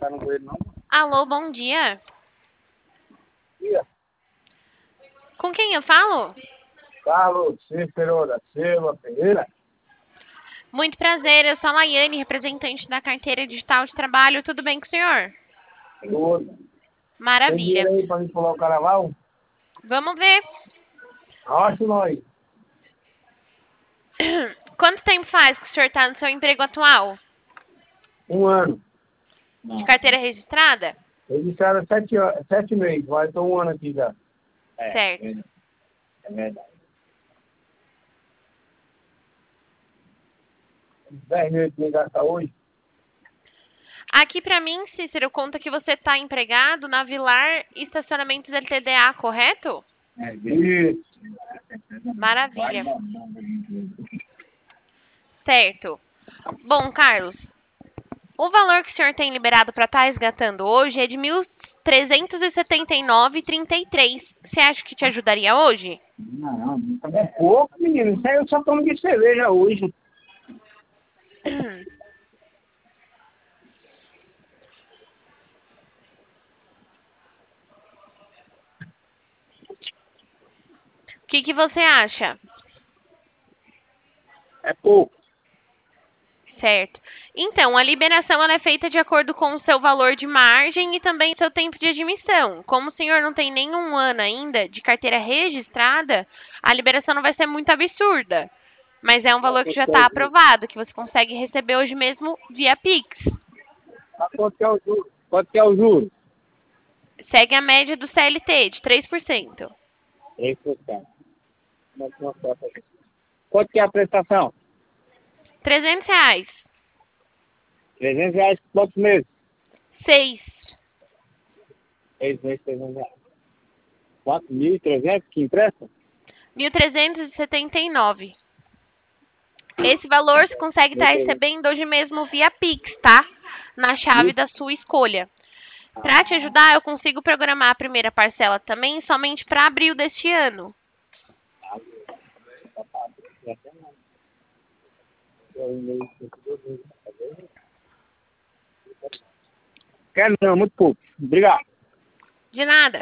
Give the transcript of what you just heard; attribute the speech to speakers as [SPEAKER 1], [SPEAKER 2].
[SPEAKER 1] tá no banheiro, não?
[SPEAKER 2] Alô, bom dia.
[SPEAKER 1] Dia.
[SPEAKER 2] Com quem eu falo?
[SPEAKER 1] Carlos Cícero da Silva Ferreira.
[SPEAKER 2] Muito prazer, eu sou a Laiane, representante da carteira digital de trabalho. Tudo bem com o senhor?
[SPEAKER 1] Tudo. Tem
[SPEAKER 2] Maravilha.
[SPEAKER 1] dinheiro aí pra gente pular o carnaval?
[SPEAKER 2] Vamos ver.
[SPEAKER 1] Acho nós.
[SPEAKER 2] Quanto tempo faz que o senhor está no seu emprego atual?
[SPEAKER 1] 1 ano.
[SPEAKER 2] De carteira registrada?
[SPEAKER 1] Registraram 7 meses, mas estou 1 ano aqui já.
[SPEAKER 2] Certo.
[SPEAKER 1] É verdade. 10 meses que gastar hoje.
[SPEAKER 2] Aqui pra mim, Cícero, conta que você está empregado na Vilar Estacionamentos LTDA, correto?
[SPEAKER 1] Isso.
[SPEAKER 2] Maravilha. Certo. Bom, Carlos, o valor que o senhor tem liberado para estar resgatando hoje é de R$ 1.379,33. Você acha que te ajudaria hoje?
[SPEAKER 1] Não, é pouco, menino. Isso aí eu só tomo de cerveja hoje.
[SPEAKER 2] O que você acha?
[SPEAKER 1] É pouco.
[SPEAKER 2] Certo. Então, a liberação ela é feita de acordo com o seu valor de margem e também seu tempo de admissão. Como o senhor não tem nenhum ano ainda de carteira registrada, a liberação não vai ser muito absurda. Mas é um valor que já está aprovado, que você consegue receber hoje mesmo via Pix.
[SPEAKER 1] Quanto que é o juro? Quanto que é o juro?
[SPEAKER 2] Segue a média do CLT, de 3%.
[SPEAKER 1] 3%. Quanto que é a prestação?
[SPEAKER 2] R$ 300.
[SPEAKER 1] R$ 300 por quantos meses?
[SPEAKER 2] 6.
[SPEAKER 1] 6 meses, R$ 300. 4.300 que empresta?
[SPEAKER 2] 1.379. Esse valor você consegue estar recebendo hoje mesmo via Pix, tá? Na chave da sua escolha. Para te ajudar, eu consigo programar a primeira parcela também somente para abril deste ano.
[SPEAKER 1] Quero não, muito pouco. Obrigado.
[SPEAKER 2] De nada.